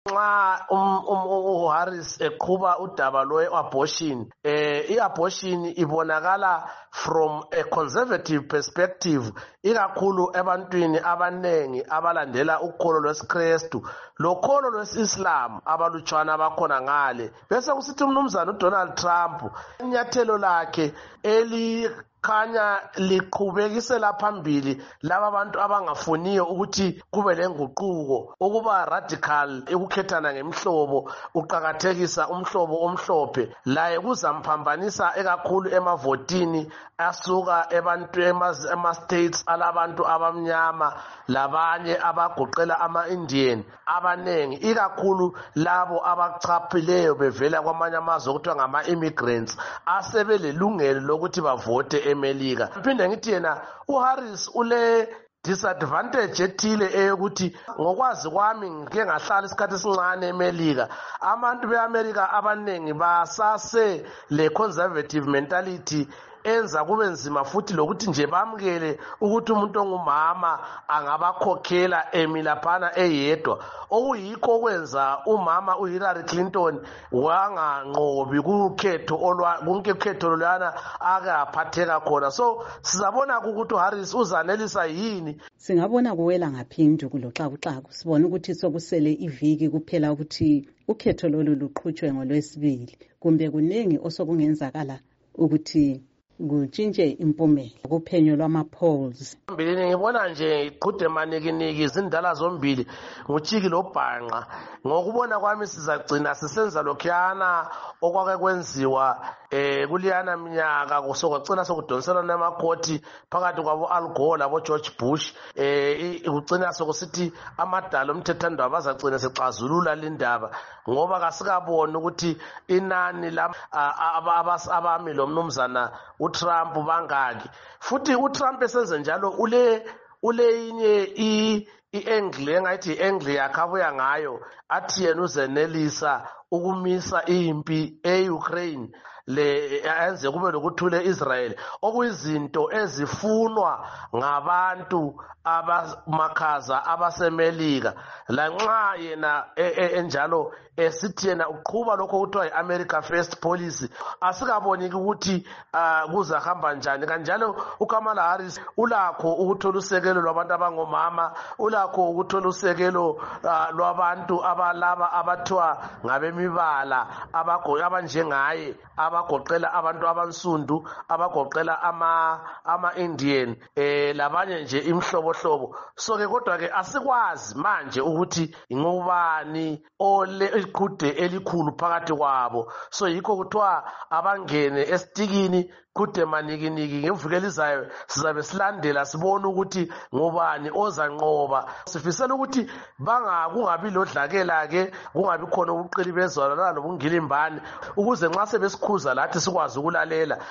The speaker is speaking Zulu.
Nxa uHarris eqhuba udaba lwe-abortion, i-abortion ibonakala from a conservative perspective, ikakhulu ebantwini abanengi abalandela ukholo lwesikrestu lokholo lwesi-Islam abalutshwana bakhona ngale. Bese kusithi umnumzana uDonald Trump inyathelo lakhe khanya liqhubekisela phambili laba abantu abangafuniyo ukuthi kube lenguquko, ukuba radical, ukukhethana ngemihlobo, uqakathekisa umhlobo omhlophe, laye kuzamphambanisa ekakhulu emavotini asuka ema-states alabantu abamnyama labanye abagoqela ama-Indian abanengi, ikakhulu labo abachaphileyo bevela kwamanye amazwe okuthiwa ngama-immigrants asebelelungelo lokuthi bavote eMelika. Phinde ngithi yena uHarris ule disadvantage ethile eyokuthi ngokwazi kwami ngike ngahlala isikhathi esincane eMelika, abantu beAmerica abanengi basase le conservative mentality enza kube nzima futhi lokuthi nje bamkele ukuthi umuntu ongumama angabakhokhela emilaphana eyedwa, okuyikho okwenza umama uHillary Clinton wanganqobi kukhetho lolwana akaphatheka khona. So sizabona ukuthi uHarris uzanelisa yini. Singabona kuwela ngaphindu kuloxakuxaku, sibona ukuthi sokusele iviki kuphela ukuthi ukhetho lolu luqhutshwe ngolwesibili, kumbe kuningi osokungenzakala ukuthi kutshintshe impumela kuphenyo lwama-polls. Mbili ngibona nje iqhude manikiniki izindala zombili nguchiki lobhanqa. Ngokubona kwami sizagcina sisenza lokhuyana okwake kwenziwa kuliyana minyaka kusokugcina sokudonselwa namakhoti phakathi kwabo Al Gore labo George Bush, ugcina sokusithi amadala omthethandaba bazagcina sexazulula lindaba ngoba kasikaboni ukuthi inani abami lo mnumzana uTrump bangaki. Futhi uTrump esenze njalo ule inye i-angle engathi i-angle yakhe abuya ngayo athi yena uzenelisa ukumisa impi e-Ukraine enze kube lokuthula Israel, okuyizinto ezifunwa ngabantu abamakhaza abasemelika. Lanxa yena enjalo esithi yena uqhuba lokho kuthiwa yi-America First policy, asikaboniki ukuthi kuzahamba njani. Kanjalo uKamala Harris ulakho ukuthola usekelo lwabantu abangomama, ulakho ukuthola usekelo lwabantu abalaba abathiwa ngabemibala abanjengaye, abagoqela abantu abansundu, abagoqela ama-Indian, labanye nje imhlobohlobo. So-ke kodwa-ke asikwazi manje ukuthi ngubani iqhude elikhulu phakathi kwabo. So yikho kuthiwa abangene esitikini kude manikiniki. Ngemvuko elizayo sizabe silandela sibone ukuthi ngubani ozanqoba. Sifisela ukuthi kungabi lodlakela-ke, kungabi khona ubuqilibezwana nobungilimbane, ukuze nxa sebesikhuza lathi sikwazi ukulalela.